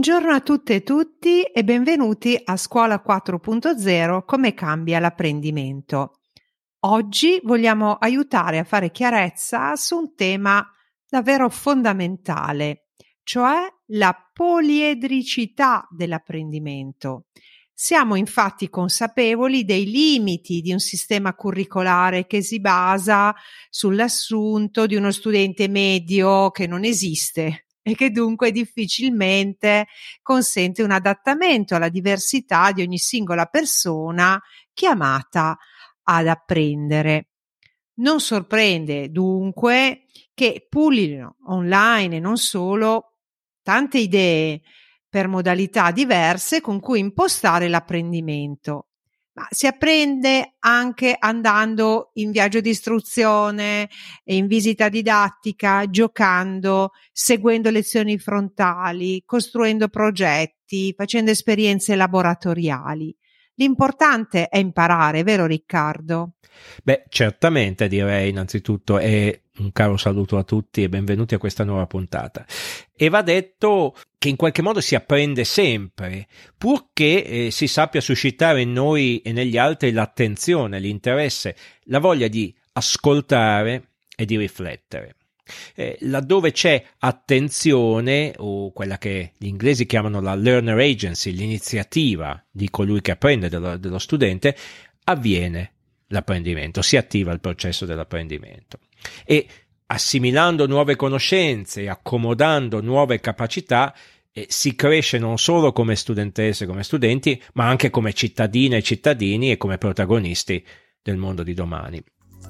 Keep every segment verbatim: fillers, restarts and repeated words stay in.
Buongiorno a tutte e tutti e benvenuti a Scuola quattro punto zero Come cambia l'apprendimento. Oggi vogliamo aiutare a fare chiarezza su un tema davvero fondamentale, cioè la poliedricità dell'apprendimento. Siamo infatti consapevoli dei limiti di un sistema curricolare che si basa sull'assunto di uno studente medio che non esiste e che dunque difficilmente consente un adattamento alla diversità di ogni singola persona chiamata ad apprendere. Non sorprende dunque che pullino online e non solo tante idee per modalità diverse con cui impostare l'apprendimento. Ma si apprende anche andando in viaggio di istruzione, in visita didattica, giocando, seguendo lezioni frontali, costruendo progetti, facendo esperienze laboratoriali. L'importante è imparare, vero Riccardo? Beh, certamente direi innanzitutto e un caro saluto a tutti e benvenuti a questa nuova puntata. E va detto che in qualche modo si apprende sempre, purché eh, si sappia suscitare in noi e negli altri l'attenzione, l'interesse, la voglia di ascoltare e di riflettere. Eh, laddove c'è attenzione, o quella che gli inglesi chiamano la learner agency, l'iniziativa di colui che apprende, dello, dello studente, avviene l'apprendimento, si attiva il processo dell'apprendimento. E assimilando nuove conoscenze e accomodando nuove capacità, eh, si cresce non solo come studentesse, come studenti, ma anche come cittadine e cittadini e come protagonisti del mondo di domani.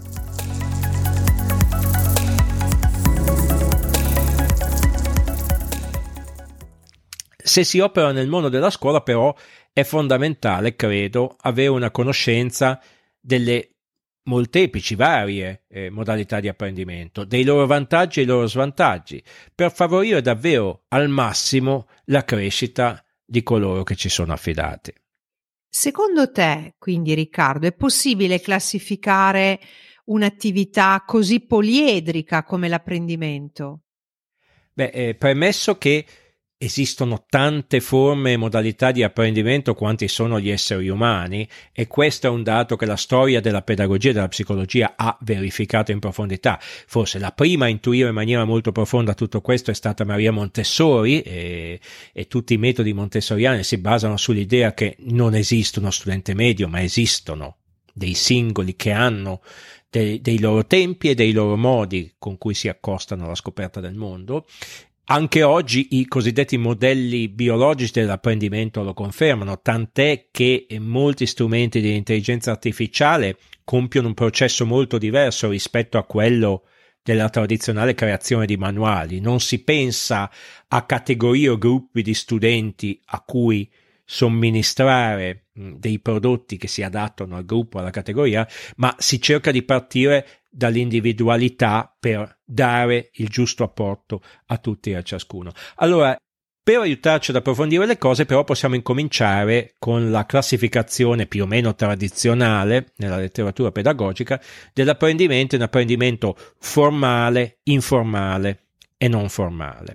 Se si opera nel mondo della scuola, però, è fondamentale, credo, avere una conoscenza delle molteplici, varie eh, modalità di apprendimento, dei loro vantaggi e i loro svantaggi, per favorire davvero al massimo la crescita di coloro che ci sono affidati. Secondo te, quindi Riccardo, è possibile classificare un'attività così poliedrica come l'apprendimento? Beh, eh, premesso che esistono tante forme e modalità di apprendimento quanti sono gli esseri umani, e questo è un dato che la storia della pedagogia e della psicologia ha verificato in profondità. Forse la prima a intuire in maniera molto profonda tutto questo è stata Maria Montessori, e, e tutti i metodi montessoriani si basano sull'idea che non esiste uno studente medio, ma esistono dei singoli che hanno dei, dei loro tempi e dei loro modi con cui si accostano alla scoperta del mondo. Anche oggi i cosiddetti modelli biologici dell'apprendimento lo confermano, tant'è che molti strumenti di intelligenza artificiale compiono un processo molto diverso rispetto a quello della tradizionale creazione di manuali. Non si pensa a categorie o gruppi di studenti a cui somministrare dei prodotti che si adattano al gruppo, alla categoria, ma si cerca di partire dall'individualità per dare il giusto apporto a tutti e a ciascuno. Allora, per aiutarci ad approfondire le cose, però, possiamo incominciare con la classificazione più o meno tradizionale nella letteratura pedagogica dell'apprendimento in apprendimento formale, informale e non formale.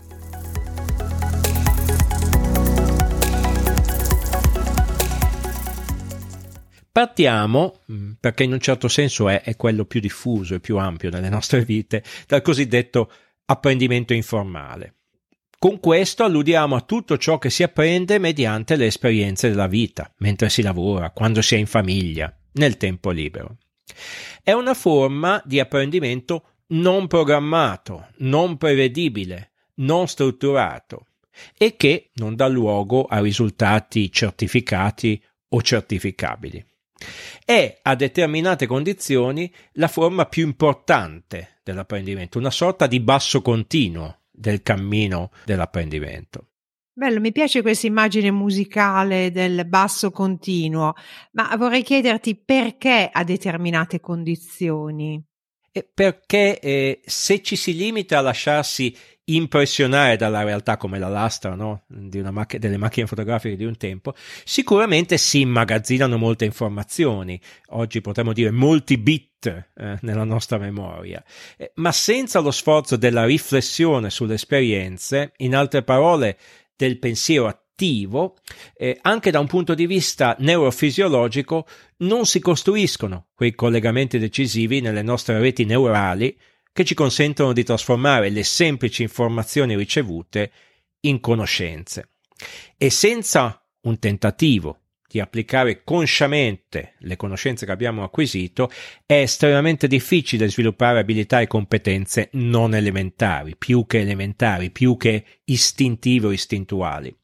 Partiamo, perché in un certo senso è, è quello più diffuso e più ampio nelle nostre vite, dal cosiddetto apprendimento informale. Con questo alludiamo a tutto ciò che si apprende mediante le esperienze della vita, mentre si lavora, quando si è in famiglia, nel tempo libero. È una forma di apprendimento non programmato, non prevedibile, non strutturato e che non dà luogo a risultati certificati o certificabili. È a determinate condizioni la forma più importante dell'apprendimento, una sorta di basso continuo del cammino dell'apprendimento. Bello, mi piace questa immagine musicale del basso continuo, ma vorrei chiederti perché a determinate condizioni. E perché eh, se ci si limita a lasciarsi impressionare dalla realtà come la lastra, no? di una mac- delle macchine fotografiche di un tempo, sicuramente si immagazzinano molte informazioni, oggi potremmo dire molti bit eh, nella nostra memoria, eh, ma senza lo sforzo della riflessione sulle esperienze, in altre parole del pensiero attivo, eh, anche da un punto di vista neurofisiologico non si costruiscono quei collegamenti decisivi nelle nostre reti neurali che ci consentono di trasformare le semplici informazioni ricevute in conoscenze. E senza un tentativo di applicare consciamente le conoscenze che abbiamo acquisito, è estremamente difficile sviluppare abilità e competenze non elementari, più che elementari, più che istintive o istintuali.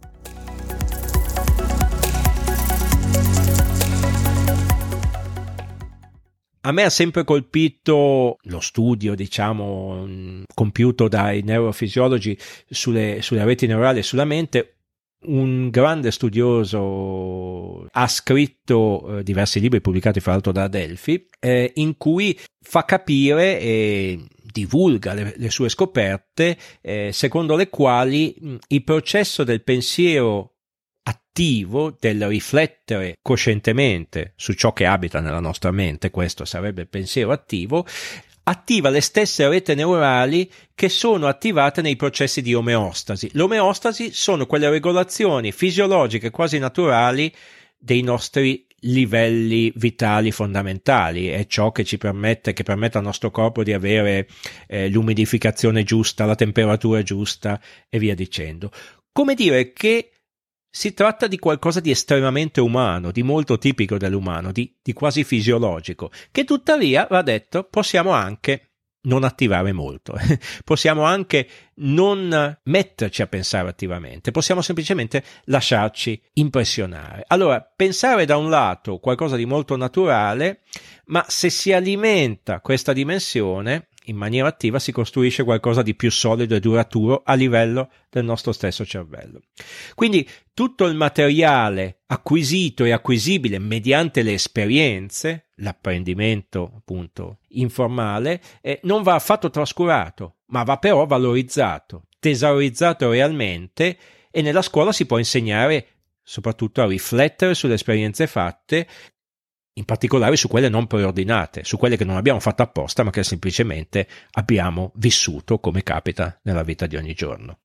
A me ha sempre colpito lo studio, diciamo, compiuto dai neurofisiologi sulle, sulle reti neurali e sulla mente. Un grande studioso ha scritto eh, diversi libri pubblicati fra l'altro da Delphi, eh, in cui fa capire e divulga le, le sue scoperte, eh, secondo le quali mh, il processo del pensiero attivo, del riflettere coscientemente su ciò che abita nella nostra mente, questo sarebbe il pensiero attivo, attiva le stesse reti neurali che sono attivate nei processi di omeostasi. L'omeostasi sono quelle regolazioni fisiologiche quasi naturali dei nostri livelli vitali fondamentali, è ciò che ci permette, che permette al nostro corpo di avere eh, l'umidificazione giusta, la temperatura giusta e via dicendo. Come dire che si tratta di qualcosa di estremamente umano, di molto tipico dell'umano, di, di quasi fisiologico, che tuttavia, va detto, possiamo anche non attivare molto, possiamo anche non metterci a pensare attivamente, possiamo semplicemente lasciarci impressionare. Allora, pensare da un lato qualcosa di molto naturale, ma se si alimenta questa dimensione, in maniera attiva si costruisce qualcosa di più solido e duraturo a livello del nostro stesso cervello. Quindi tutto il materiale acquisito e acquisibile mediante le esperienze, l'apprendimento appunto informale, eh, non va affatto trascurato, ma va però valorizzato, tesaurizzato realmente, e nella scuola si può insegnare soprattutto a riflettere sulle esperienze fatte, in particolare su quelle non preordinate, su quelle che non abbiamo fatto apposta ma che semplicemente abbiamo vissuto come capita nella vita di ogni giorno.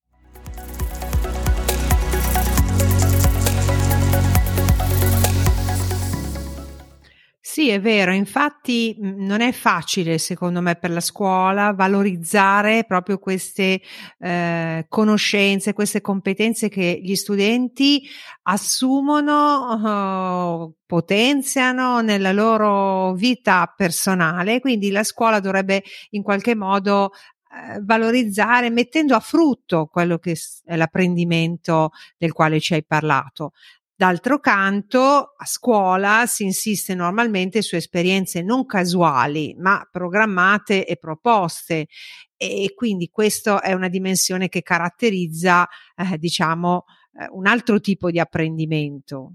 Sì, è vero, infatti non è facile secondo me per la scuola valorizzare proprio queste eh, conoscenze, queste competenze che gli studenti assumono, uh, potenziano nella loro vita personale, quindi la scuola dovrebbe in qualche modo eh, valorizzare, mettendo a frutto quello che è l'apprendimento del quale ci hai parlato. D'altro canto, a scuola si insiste normalmente su esperienze non casuali, ma programmate e proposte, e quindi questa è una dimensione che caratterizza, eh, diciamo, eh, un altro tipo di apprendimento.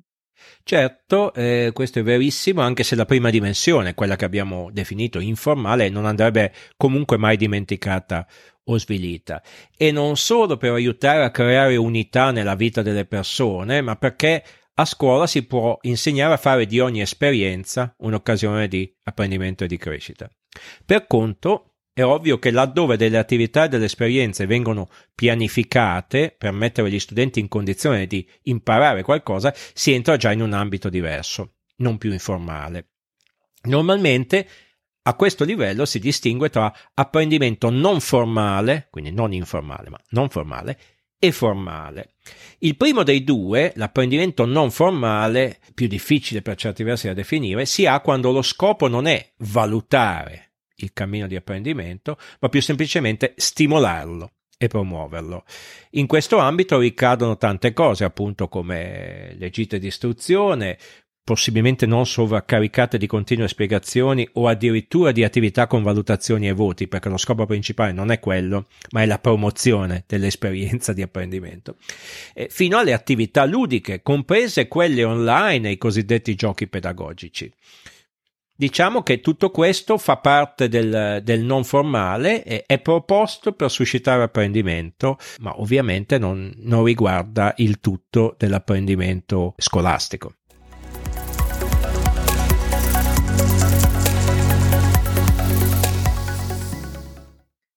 Certo, eh, questo è verissimo, anche se la prima dimensione, quella che abbiamo definito informale, non andrebbe comunque mai dimenticata o svilita, e non solo per aiutare a creare unità nella vita delle persone, ma perché a scuola si può insegnare a fare di ogni esperienza un'occasione di apprendimento e di crescita. Per contro, è ovvio che laddove delle attività e delle esperienze vengono pianificate per mettere gli studenti in condizione di imparare qualcosa, si entra già in un ambito diverso, non più informale. Normalmente a questo livello si distingue tra apprendimento non formale, quindi non informale, ma non formale, e formale. Il primo dei due, l'apprendimento non formale, più difficile per certi versi da definire, si ha quando lo scopo non è valutare il cammino di apprendimento, ma più semplicemente stimolarlo e promuoverlo. In questo ambito ricadono tante cose, appunto, come le gite di istruzione, possibilmente non sovraccaricate di continue spiegazioni o addirittura di attività con valutazioni e voti, perché lo scopo principale non è quello, ma è la promozione dell'esperienza di apprendimento, e fino alle attività ludiche, comprese quelle online e i cosiddetti giochi pedagogici. Diciamo che tutto questo fa parte del, del non formale e è proposto per suscitare apprendimento, ma ovviamente non, non riguarda il tutto dell'apprendimento scolastico.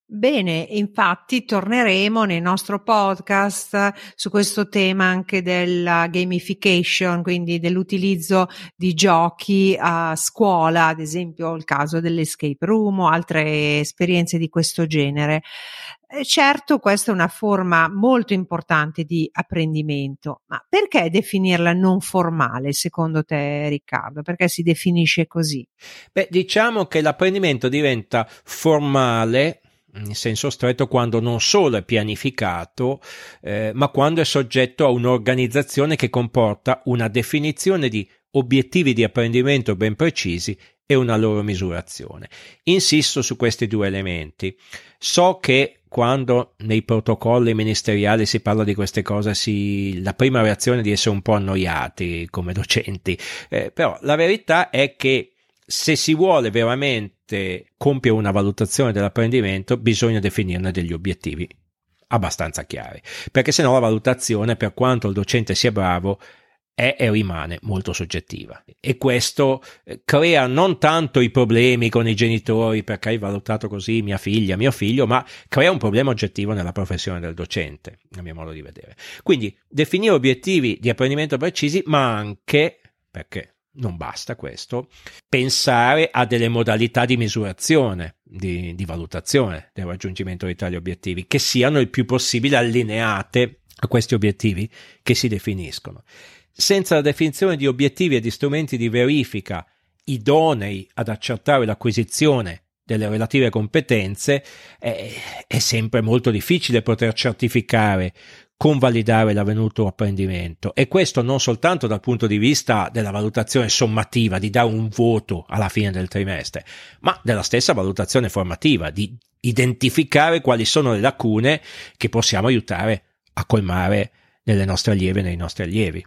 Bene, infatti torneremo nel nostro podcast su questo tema anche della gamification, quindi dell'utilizzo di giochi a scuola, ad esempio il caso dell'escape room o altre esperienze di questo genere. Eh, certo, questa è una forma molto importante di apprendimento, ma perché definirla non formale secondo te, Riccardo? Perché si definisce così? Beh, diciamo che l'apprendimento diventa formale in senso stretto quando non solo è pianificato, eh, ma quando è soggetto a un'organizzazione che comporta una definizione di obiettivi di apprendimento ben precisi e una loro misurazione. Insisto su questi due elementi. So che quando nei protocolli ministeriali si parla di queste cose, si, la prima reazione è di essere un po' annoiati come docenti, eh, però la verità è che se si vuole veramente compiere una valutazione dell'apprendimento, bisogna definirne degli obiettivi abbastanza chiari, perché sennò la valutazione, per quanto il docente sia bravo, è e rimane molto soggettiva. E questo crea non tanto i problemi con i genitori perché hai valutato così mia figlia, mio figlio, ma crea un problema oggettivo nella professione del docente, a mio modo di vedere. Quindi definire obiettivi di apprendimento precisi, ma anche, perché non basta questo, pensare a delle modalità di misurazione, di, di valutazione del raggiungimento di tali obiettivi, che siano il più possibile allineate a questi obiettivi che si definiscono. Senza la definizione di obiettivi e di strumenti di verifica idonei ad accertare l'acquisizione delle relative competenze, è, è sempre molto difficile poter certificare, convalidare l'avvenuto apprendimento, e questo non soltanto dal punto di vista della valutazione sommativa, di dare un voto alla fine del trimestre, ma della stessa valutazione formativa, di identificare quali sono le lacune che possiamo aiutare a colmare nelle nostre allieve e nei nostri allievi.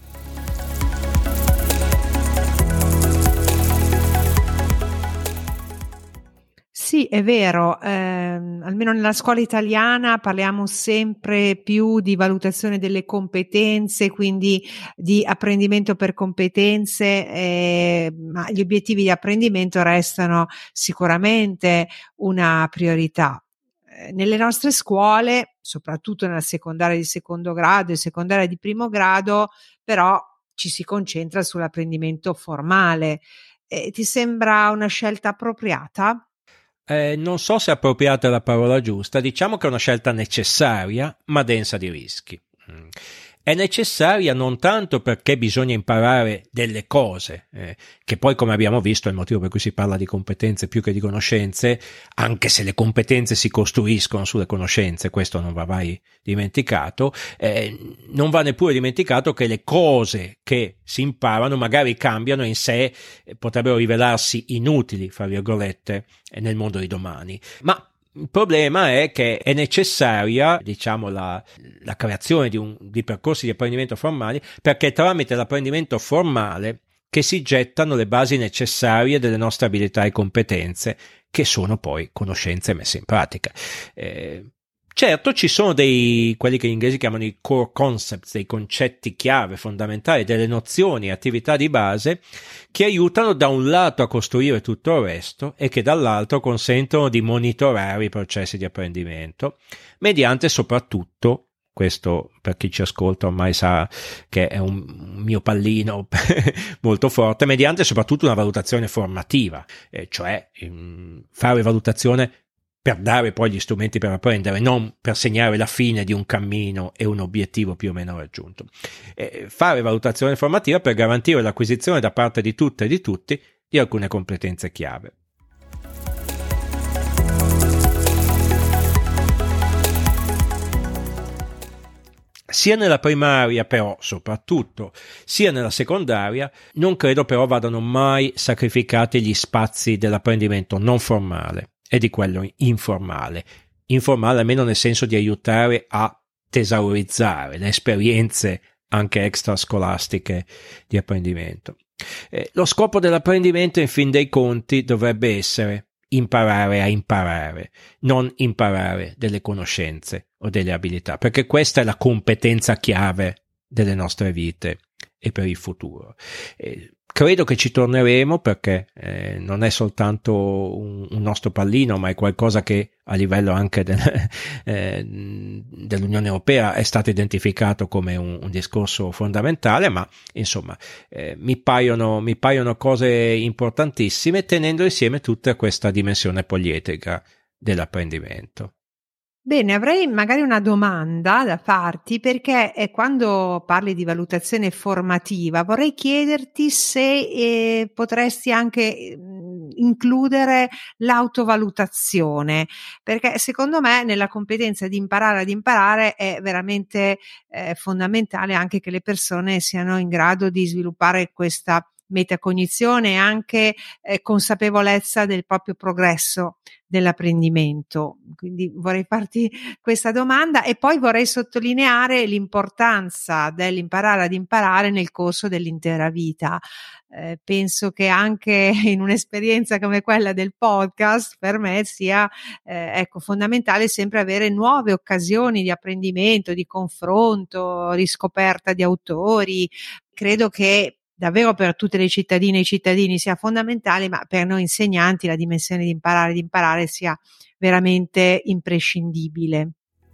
Sì, è vero, ehm, almeno nella scuola italiana parliamo sempre più di valutazione delle competenze, quindi di apprendimento per competenze, eh, ma gli obiettivi di apprendimento restano sicuramente una priorità. Eh, nelle nostre scuole, soprattutto nella secondaria di secondo grado e secondaria di primo grado, però ci si concentra sull'apprendimento formale. Eh, ti sembra una scelta appropriata? Eh, non so se appropriata è la parola giusta, diciamo che è una scelta necessaria, ma densa di rischi. Mm. È necessaria non tanto perché bisogna imparare delle cose, eh, che poi, come abbiamo visto, è il motivo per cui si parla di competenze più che di conoscenze, anche se le competenze si costruiscono sulle conoscenze, questo non va mai dimenticato. Eh, non va neppure dimenticato che le cose che si imparano magari cambiano in sé, eh, potrebbero rivelarsi inutili, fra virgolette, nel mondo di domani. Ma il problema è che è necessaria, diciamo, la, la creazione di, un, di percorsi di apprendimento formali, perché è tramite l'apprendimento formale che si gettano le basi necessarie delle nostre abilità e competenze, che sono poi conoscenze messe in pratica. Eh, certo, ci sono dei, quelli che gli inglesi chiamano i core concepts, dei concetti chiave, fondamentali, delle nozioni e attività di base che aiutano da un lato a costruire tutto il resto e che dall'altro consentono di monitorare i processi di apprendimento mediante soprattutto, questo per chi ci ascolta ormai sa che è un mio pallino molto forte, mediante soprattutto una valutazione formativa, eh, cioè mh, fare valutazione per dare poi gli strumenti per apprendere, non per segnare la fine di un cammino e un obiettivo più o meno raggiunto. E fare valutazione formativa per garantire l'acquisizione da parte di tutte e di tutti di alcune competenze chiave. Sia nella primaria, però, soprattutto, sia nella secondaria, non credo però vadano mai sacrificati gli spazi dell'apprendimento non formale e di quello informale. Informale almeno nel senso di aiutare a tesaurizzare le esperienze anche extrascolastiche di apprendimento. Eh, lo scopo dell'apprendimento, in fin dei conti, dovrebbe essere imparare a imparare, non imparare delle conoscenze o delle abilità, perché questa è la competenza chiave delle nostre vite e per il futuro. Eh, credo che ci torneremo, perché eh, non è soltanto un, un nostro pallino, ma è qualcosa che a livello anche del, eh, dell'Unione Europea è stato identificato come un, un discorso fondamentale, ma insomma eh, mi paiono, mi paiono cose importantissime, tenendo insieme tutta questa dimensione poliedrica dell'apprendimento. Bene, avrei magari una domanda da farti, perché eh, quando parli di valutazione formativa vorrei chiederti se eh, potresti anche eh, includere l'autovalutazione, perché secondo me nella competenza di imparare ad imparare è veramente eh, fondamentale anche che le persone siano in grado di sviluppare questa metacognizione e anche eh, consapevolezza del proprio progresso dell'apprendimento. Quindi vorrei farti questa domanda e poi vorrei sottolineare l'importanza dell'imparare ad imparare nel corso dell'intera vita. Eh, penso che anche in un'esperienza come quella del podcast per me sia eh, ecco, fondamentale sempre avere nuove occasioni di apprendimento, di confronto, riscoperta di autori. Credo che davvero per tutte le cittadine e i cittadini sia fondamentale, ma per noi insegnanti la dimensione di imparare, di imparare sia veramente imprescindibile.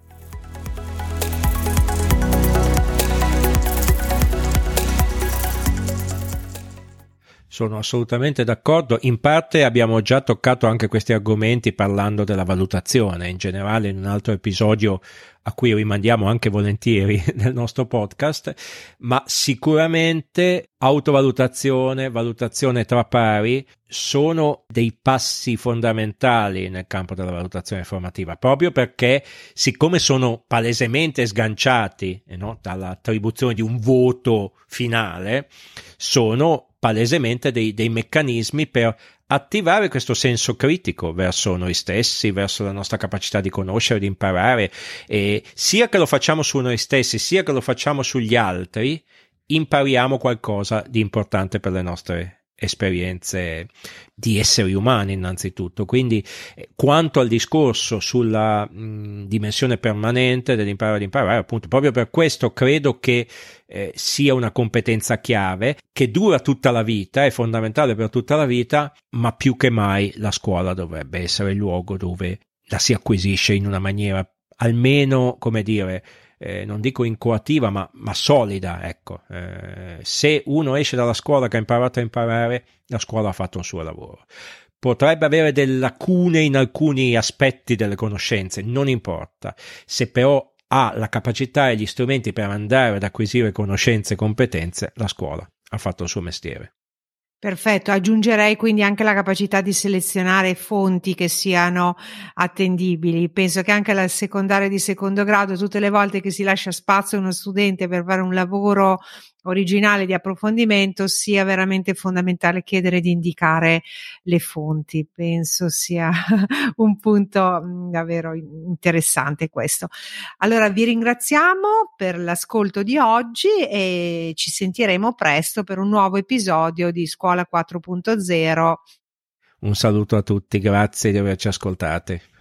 Sono assolutamente d'accordo. In parte abbiamo già toccato anche questi argomenti parlando della valutazione in generale in un altro episodio a cui rimandiamo anche volentieri nel nostro podcast, ma sicuramente autovalutazione, valutazione tra pari sono dei passi fondamentali nel campo della valutazione formativa, proprio perché siccome sono palesemente sganciati eh, no, dall'attribuzione di un voto finale, sono palesemente dei, dei meccanismi per attivare questo senso critico verso noi stessi, verso la nostra capacità di conoscere, di imparare, e sia che lo facciamo su noi stessi, sia che lo facciamo sugli altri, impariamo qualcosa di importante per le nostre esperienze di esseri umani innanzitutto. Quindi eh, quanto al discorso sulla mh, dimensione permanente dell'imparare ad imparare, appunto proprio per questo credo che eh, sia una competenza chiave che dura tutta la vita, è fondamentale per tutta la vita, ma più che mai la scuola dovrebbe essere il luogo dove la si acquisisce in una maniera almeno, come dire, Eh, non dico incoativa ma, ma solida, ecco. Eh, se uno esce dalla scuola che ha imparato a imparare, la scuola ha fatto un suo lavoro. Potrebbe avere delle lacune in alcuni aspetti delle conoscenze, non importa. Se però ha la capacità e gli strumenti per andare ad acquisire conoscenze e competenze, la scuola ha fatto il suo mestiere. Perfetto, aggiungerei quindi anche la capacità di selezionare fonti che siano attendibili. Penso che anche alla secondaria di secondo grado, tutte le volte che si lascia spazio a uno studente per fare un lavoro originale di approfondimento, sia veramente fondamentale chiedere di indicare le fonti. Penso sia un punto mh, davvero interessante questo. Allora vi ringraziamo per l'ascolto di oggi e ci sentiremo presto per un nuovo episodio di Scuola quattro punto zero. Un saluto a tutti, grazie di averci ascoltati.